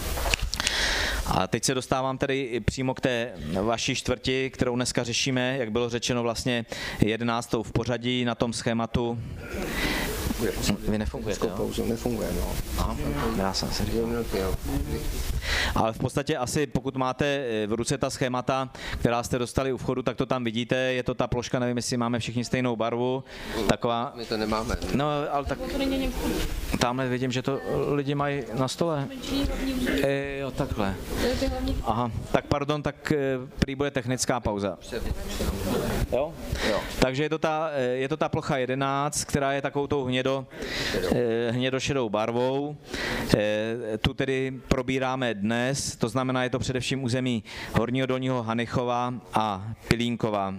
A teď se dostávám tedy přímo k té vaší čtvrti, kterou dneska řešíme, jak bylo řečeno vlastně 11. v pořadí na tom schématu. Vy nefungujete, jo? Nefunguje, no. Aha, já jsem se říkal. Ale v podstatě asi, pokud máte v ruce ta schémata, která jste dostali u vchodu, tak to tam vidíte, je to ta ploška, nevím, jestli máme všichni stejnou barvu, taková... My to nemáme. No, ale tak... Tamhle vidím, že to lidi mají na stole. Jo, takhle. Aha, tak pardon, tak prý bude technická pauza. Jo? Jo. Takže je to ta plocha 11, která je takovou tou hnědošedou barvou. Tu tedy probíráme dnes, to znamená, je to především území Horního Dolního Hanychova a Pilínkova.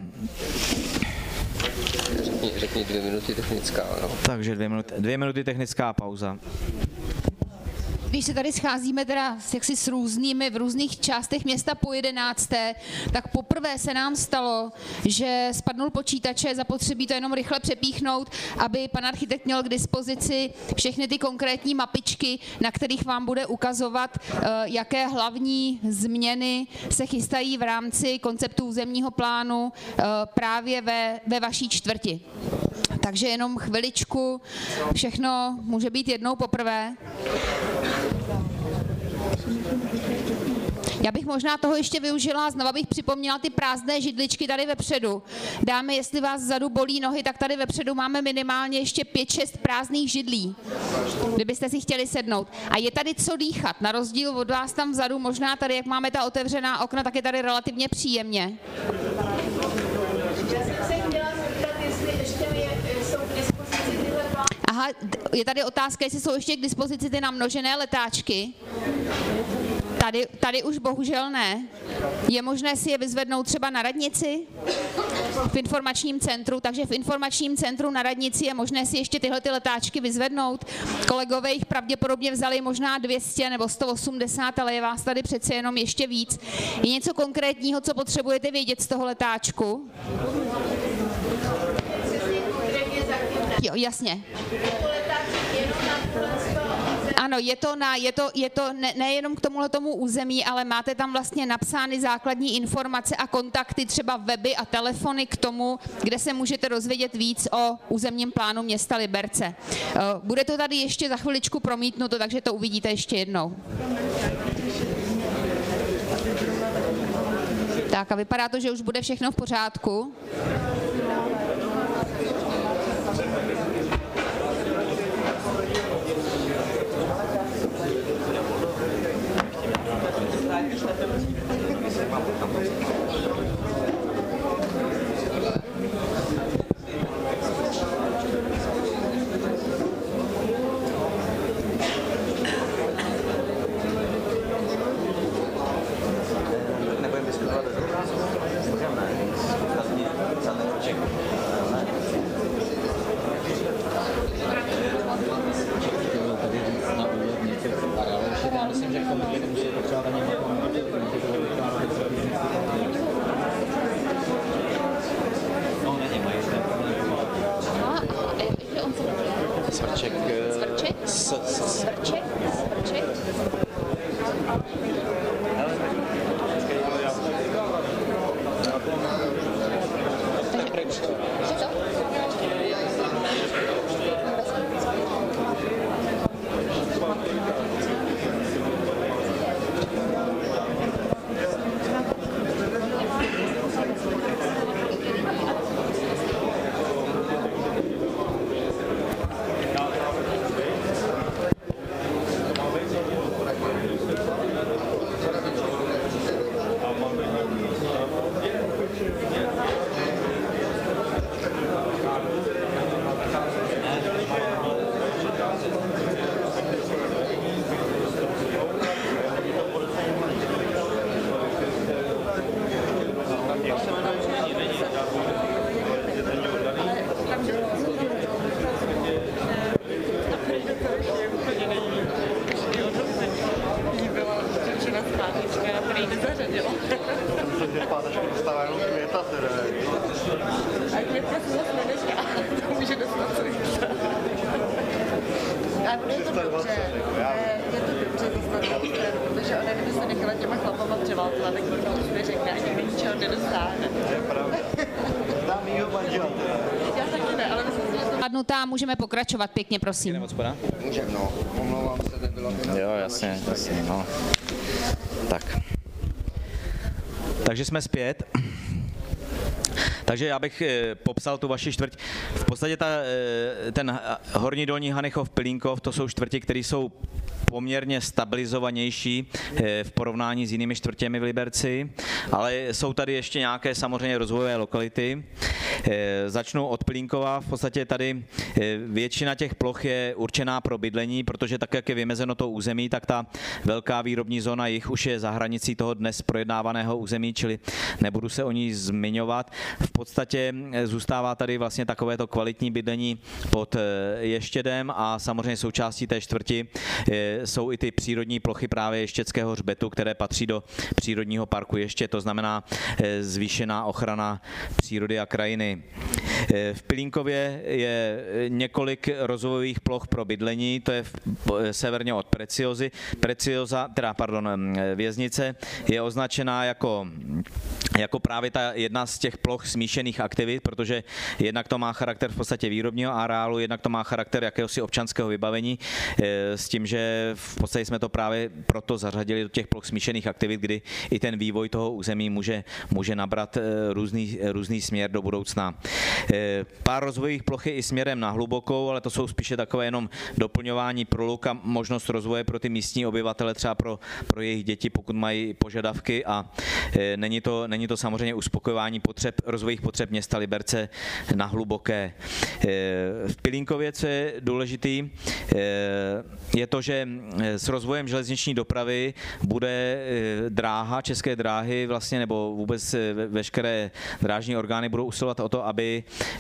Řekni 2 minuty technická, no. Takže 2 minuty technická pauza. Když se tady scházíme teda jaksi s různými v různých částech města po 11., tak poprvé se nám stalo, že spadnul počítače, zapotřebí to jenom rychle přepíchnout, aby pan architekt měl k dispozici všechny ty konkrétní mapičky, na kterých vám bude ukazovat, jaké hlavní změny se chystají v rámci konceptu územního plánu právě ve vaší čtvrti. Takže jenom chviličku, všechno může být jednou poprvé. Já bych možná toho ještě využila, znova bych připomněla ty prázdné židličky tady vepředu. Dámy, jestli vás vzadu bolí nohy, tak tady vepředu máme minimálně ještě 5-6 prázdných židlí, kdybyste si chtěli sednout. A je tady co dýchat, na rozdíl od vás tam vzadu, možná tady, jak máme ta otevřená okna, tak je tady relativně příjemně. Aha, je tady otázka, jestli jsou ještě k dispozici ty namnožené letáčky. Tady už bohužel ne. Je možné si je vyzvednout třeba na radnici v informačním centru, takže v informačním centru na radnici je možné si ještě tyhle ty letáčky vyzvednout. Kolegové jich pravděpodobně vzali možná 200 nebo 180, ale je vás tady přece jenom ještě víc. Je něco konkrétního, co potřebujete vědět z toho letáčku? Jo, jasně. Ano, je to nejenom k tomuhletomu území, ale máte tam vlastně napsány základní informace a kontakty, třeba weby a telefony k tomu, kde se můžete dozvědět víc o územním plánu města Liberce. Bude to tady ještě za chviličku promítnuto, takže to uvidíte ještě jednou. Tak a vypadá to, že už bude všechno v pořádku. Je to dobře, protože ona kdyby se nechala těma chlapama převáltovat, tak nikdo už neřekne a nikdy ničeho nedosáhne. To je pravda. Tam mýho manžela. Já taky ne, ale myslím si, že to... Padnutá, můžeme pokračovat pěkně, prosím. Můžeme, no. Omlouvám se, nebyla mi... Jo, jasně, no. Tak. Takže jsme zpět. Takže já bych popsal tu vaši čtvrť. V podstatě ten Horní Dolní Hanychov, Pilínkov, to jsou čtvrti, které jsou poměrně stabilizovanější v porovnání s jinými čtvrtěmi v Liberci, ale jsou tady ještě nějaké samozřejmě rozvojové lokality. Začnu od Pilínkova. V podstatě tady většina těch ploch je určená pro bydlení, protože tak, jak je vymezeno to území, tak ta velká výrobní zóna jich už je za hranicí toho dnes projednávaného území, čili nebudu se o ní zmiňovat. V podstatě zůstává tady vlastně takovéto kvalitní bydlení pod Ještědem a samozřejmě součástí té čtvrti jsou i ty přírodní plochy právě Ještědského hřbetu, které patří do přírodního parku Ještěd, to znamená zvýšená ochrana přírody a krajiny. V Pilínkově je několik rozvojových ploch pro bydlení, to je severně od Preciozy. Věznice je označená jako právě ta jedna z těch ploch smíšených aktivit, protože jednak to má charakter v podstatě výrobního areálu, jednak to má charakter jakéhosi občanského vybavení, s tím, že v podstatě jsme to právě proto zařadili do těch ploch smíšených aktivit, kdy i ten vývoj toho území může nabrat různý směr do budoucna. Pár rozvojových ploch je i směrem na hlubokou, ale to jsou spíše takové jenom doplňování proluk a možnost rozvoje pro ty místní obyvatele, třeba pro jejich děti, pokud mají požadavky, a není to samozřejmě uspokojování rozvojových potřeb města Liberce na hluboké. V Pilínkově, co je důležitý, je to, že s rozvojem železniční dopravy bude dráha, České dráhy vlastně, nebo vůbec veškeré drážní orgány budou usilovat o to, aby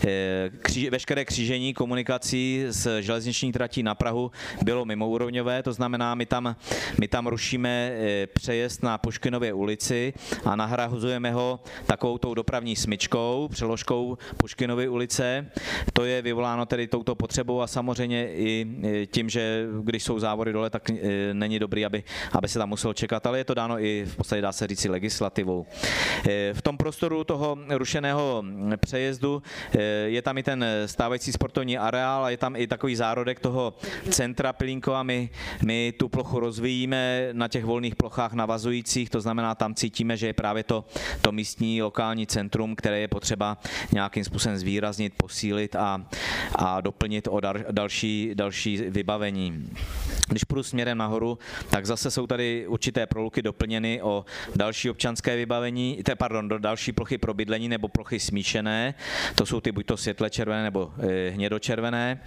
veškeré křížení komunikací s železniční tratí na Prahu bylo mimoúrovňové, to znamená, my tam rušíme přejezd na Puškinově ulici a nahrazujeme ho takovou tou dopravní smyčkou, přeložkou Puškinovy ulice. To je vyvoláno tedy touto potřebou a samozřejmě i tím, že když jsou závody dole, tak není dobrý, aby se tam muselo čekat, ale je to dáno i v podstatě, dá se říci, legislativou. V tom prostoru toho rušeného přejezdu je tam i ten stávající sportovní areál a je tam i takový zárodek toho centra Pilínkova. My tu plochu rozvíjíme na těch volných plochách navazujících, to znamená, tam cítíme, že je právě to místní lokální centrum, které je potřeba nějakým způsobem zvýraznit, posílit a doplnit o další vybavení. Když půjdu směrem nahoru, tak zase jsou tady určité proluky doplněny o další občanské vybavení, do další plochy pro bydlení nebo plochy smíšené. To jsou ty buď to světle červené nebo hnědočervené.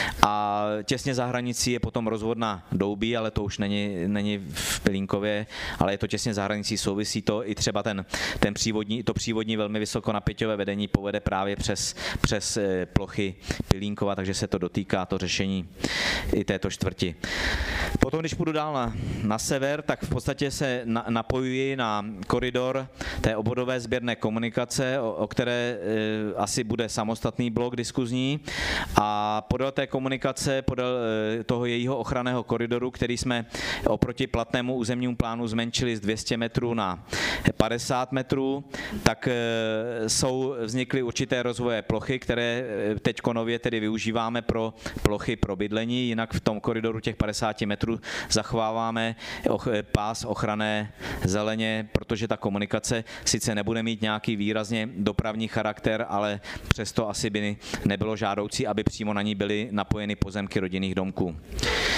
A těsně za hranicí je potom rozvod na Doubí, ale to už není v Pilínkově, ale je to těsně za hranicí, souvisí to i třeba to přívodní velmi vysokonapěťové vedení povede právě přes plochy Pilínkova, takže se to dotýká to řešení i této čtvrti. Potom, když půjdu dál na sever, tak v podstatě se napojuji na koridor té obvodové sběrné komunikace, o které asi bude samostatný blok diskuzní, a podél té komunikace, podél toho jejího ochranného koridoru, který jsme oproti platnému územnímu plánu zmenšili z 200 metrů na 50 metrů, tak vznikly určité rozvojové plochy, které teď nově tedy využíváme pro plochy pro bydlení, jinak v tom koridoru těch 50 metrů zachováváme pás ochranné zeleně, protože ta komunikace sice nebude mít nějaký výrazně dopravní charakter, ale přesto asi by nebylo žádoucí, aby přímo na ní byly napojeny pozemky rodinných domků.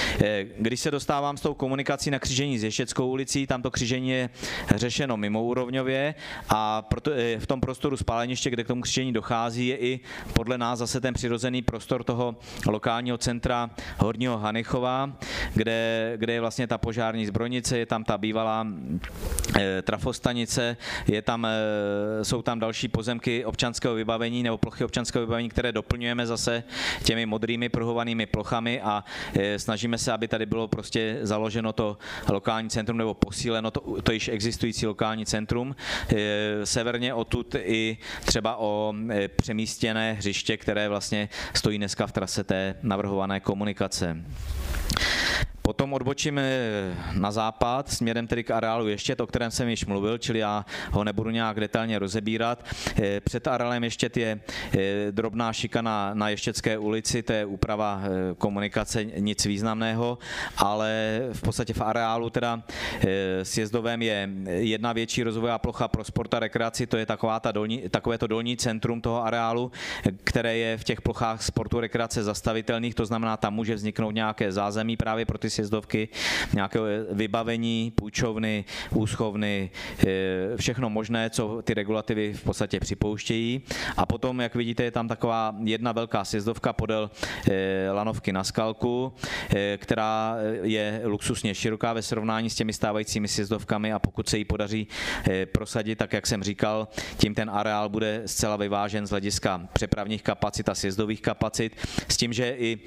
Když se dostávám s tou komunikací na křížení s Ještěckou ulicí, tam to křížení je řešeno mimoúrovňově a proto v tom prostoru spáleniště, kde k tomu křížení dochází, je i podle nás zase ten přirozený prostor toho lokálního centra Horního Hanychova, kde je vlastně ta požární zbrojnice, je tam ta bývalá trafostanice, jsou tam další pozemky občanského vybavení nebo plochy občanského vybavení, které doplňujeme zase těmi modrými pruhovanými plochami a snažíme se, aby tady bylo prostě založeno to lokální centrum nebo posíleno to již existující lokální centrum. Severně odtud i třeba o přemístěné hřiště, které vlastně stojí dneska v trase té navrhované komunikace. Potom odbočím na západ, směrem tedy k areálu Ještěd, o kterém jsem již mluvil, čili já ho nebudu nějak detailně rozebírat. Před areálem Ještěd je drobná šikana na Ještědské ulici, to je úprava komunikace, nic významného, ale v podstatě v areálu teda sjezdovém je jedna větší rozvojová plocha pro sport a rekreaci, to je takové to dolní centrum toho areálu, které je v těch plochách sportu a rekreace zastavitelných, to znamená, tam může vzniknout nějaké zázemí právě pro ty sjezdovky, nějaké vybavení, půjčovny, úschovny, všechno možné, co ty regulativy v podstatě připouštějí. A potom, jak vidíte, je tam taková jedna velká sjezdovka podél lanovky na Skalku, která je luxusně široká ve srovnání s těmi stávajícími sjezdovkami a pokud se jí podaří prosadit, tak jak jsem říkal, tím ten areál bude zcela vyvážen z hlediska přepravních kapacit a sjezdových kapacit, s tím, že i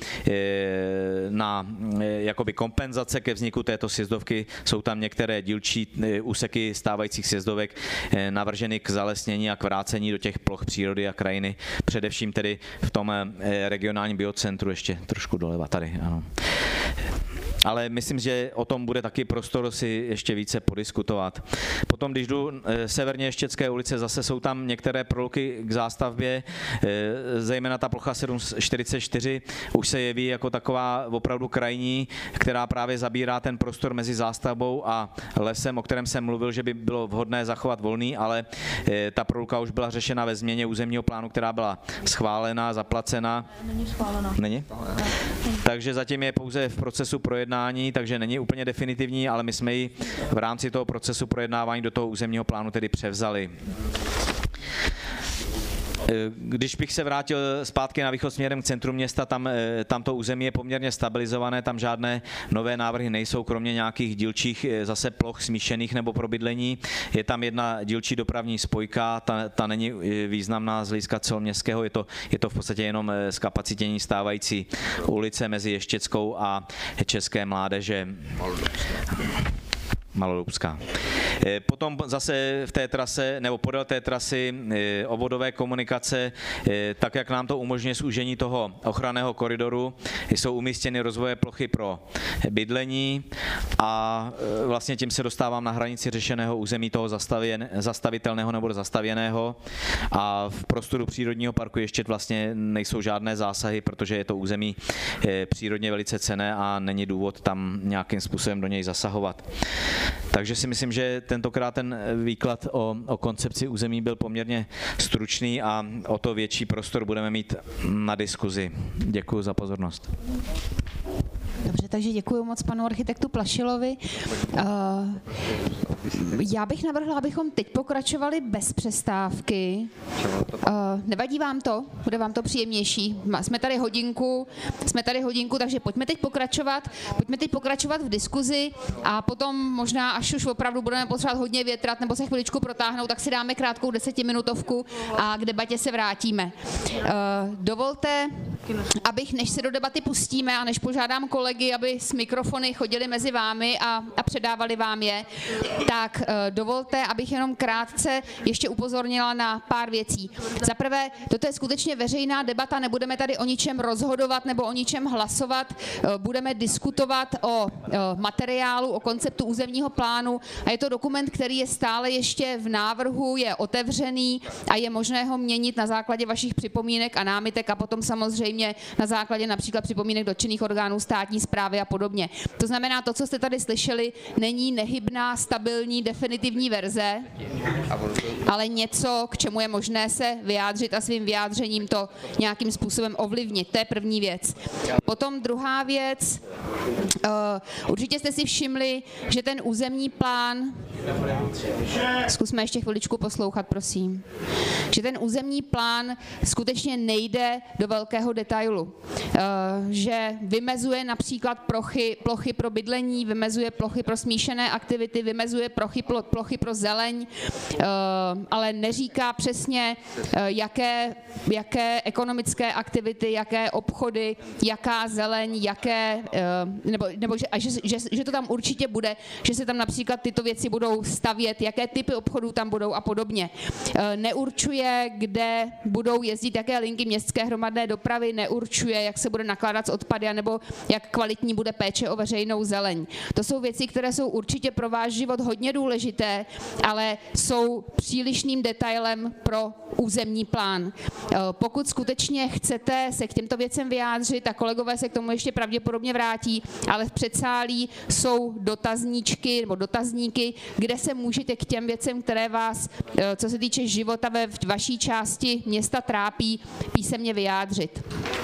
na jakoby kompenzace ke vzniku této sjezdovky jsou tam některé dílčí úseky stávajících sjezdovek navrženy k zalesnění a k vrácení do těch ploch přírody a krajiny, především tedy v tom regionálním biocentru, ještě trošku doleva tady, ano. Ale myslím, že o tom bude taky prostor si ještě více podiskutovat. Potom, když jdu severně Ještědské ulice, zase jsou tam některé proluky k zástavbě, zejména ta plocha 744 už se jeví jako taková opravdu krajní, která právě zabírá ten prostor mezi zástavbou a lesem, o kterém jsem mluvil, že by bylo vhodné zachovat volný, ale ta proluka už byla řešena ve změně územního plánu, která byla schválena, zaplacena. Není schválena. Není? Takže zatím je pouze v procesu projednání, takže není úplně definitivní, ale my jsme ji v rámci toho procesu projednávání do toho územního plánu tedy převzali. Když bych se vrátil zpátky na východ směrem k centru města, tam to území je poměrně stabilizované, tam žádné nové návrhy nejsou, kromě nějakých dílčích zase ploch smíšených nebo pro bydlení. Je tam jedna dílčí dopravní spojka, ta není významná z hlediska celoměstského, je to v podstatě jenom zkapacitění stávající ulice mezi Ještědskou a České Mládeže. Malolubská. Potom zase v té trase, nebo podél té trasy obvodové komunikace, tak jak nám to umožňuje zúžení toho ochranného koridoru, jsou umístěny rozvojové plochy pro bydlení a vlastně tím se dostávám na hranici řešeného území toho zastavitelného nebo zastavěného a v prostoru přírodního parku ještě vlastně nejsou žádné zásahy, protože je to území přírodně velice cenné a není důvod tam nějakým způsobem do něj zasahovat. Takže si myslím, že tentokrát ten výklad o koncepci území byl poměrně stručný a o to větší prostor budeme mít na diskuzi. Děkuji za pozornost. Dobře, takže děkuji moc panu architektu Plašilovi. Já bych navrhla, abychom teď pokračovali bez přestávky. Nevadí vám to? Bude vám to příjemnější? Jsme tady hodinku, takže pojďme teď pokračovat v diskuzi a potom možná, až už opravdu budeme potřebovat hodně větrat nebo se chviličku protáhnout, tak si dáme krátkou 10minutovku a k debatě se vrátíme. Dovolte, abych, než se do debaty pustíme a než požádám kolegy, aby s mikrofony chodili mezi vámi a předávali vám je, tak dovolte, abych jenom krátce ještě upozornila na pár věcí. Za prvé, toto je skutečně veřejná debata, nebudeme tady o ničem rozhodovat nebo o ničem hlasovat, budeme diskutovat o materiálu, o konceptu územního plánu a je to dokument, který je stále ještě v návrhu, je otevřený a je možné ho měnit na základě vašich připomínek a námitek a potom samozřejmě samozřejmě na základě například připomínek dotčených orgánů státní správy a podobně. To znamená, to, co jste tady slyšeli, není nehybná, stabilní, definitivní verze, ale něco, k čemu je možné se vyjádřit a svým vyjádřením to nějakým způsobem ovlivnit. To je první věc. Potom druhá věc, určitě jste si všimli, že ten územní plán, zkusme ještě chviličku poslouchat, prosím, že ten územní plán skutečně nejde do velkého detailu, že vymezuje například plochy pro bydlení, vymezuje plochy pro smíšené aktivity, vymezuje plochy pro zeleň, ale neříká přesně, jaké ekonomické aktivity, jaké obchody, jaká zeleň, že to tam určitě bude, že se tam například tyto věci budou stavět, jaké typy obchodů tam budou a podobně. Neurčuje, kde budou jezdit, jaké linky městské hromadné dopravy, neurčuje, jak se bude nakládat s odpady, nebo jak kvalitní bude péče o veřejnou zeleň. To jsou věci, které jsou určitě pro váš život hodně důležité, ale jsou přílišným detailem pro územní plán. Pokud skutečně chcete se k těmto věcem vyjádřit, a kolegové se k tomu ještě pravděpodobně vrátí, ale v předsálí jsou dotazníčky nebo dotazníky, kde se můžete k těm věcem, které vás, co se týče života ve vaší části města trápí, písemně vyjádřit.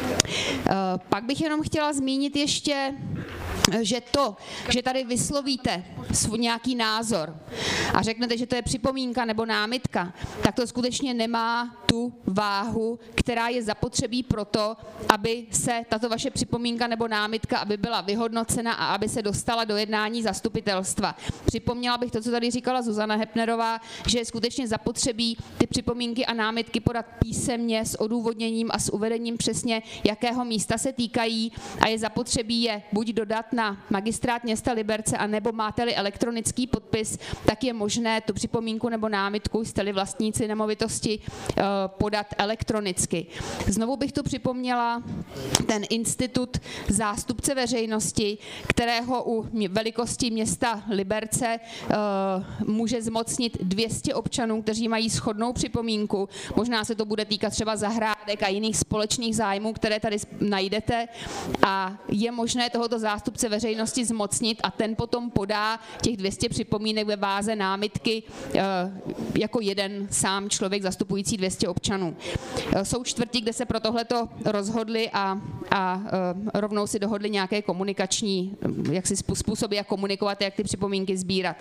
Pak bych jenom chtěla zmínit ještě, že to, že tady vyslovíte nějaký názor a řeknete, že to je připomínka nebo námitka, tak to skutečně nemá tu váhu, která je zapotřebí proto, aby se tato vaše připomínka nebo námitka, aby byla vyhodnocena a aby se dostala do jednání zastupitelstva. Připomněla bych to, co tady říkala Zuzana Hepnerová, že je skutečně zapotřebí ty připomínky a námitky podat písemně s odůvodněním a s uvedením přesně, jakého místa se týkají, a je zapotřebí je buď dodat na Magistrát města Liberce, anebo máte-li elektronický podpis, tak je možné tu připomínku nebo námitku, jste-li vlastníci nemovitosti, podat elektronicky. Znovu bych tu připomněla ten institut zástupce veřejnosti, kterého u velikosti města Liberce může zmocnit 200 občanů, kteří mají shodnou připomínku. Možná se to bude týkat třeba zahrádek a jiných společných zájmů, které tady najdete, a je možné tohoto zástupce veřejnosti zmocnit a ten potom podá těch 200 připomínek ve váze námitky jako jeden sám člověk zastupující 200 občanů. Jsou čtvrti, kde se pro tohleto rozhodli a rovnou si dohodli nějaké komunikační způsoby, jak komunikovat, jak ty připomínky sbírat.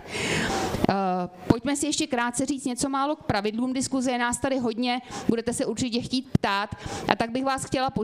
Pojďme si ještě krátce říct něco málo k pravidlům diskuze. Je nás tady hodně, budete se určitě chtít ptát, a tak bych vás chtěla požádat,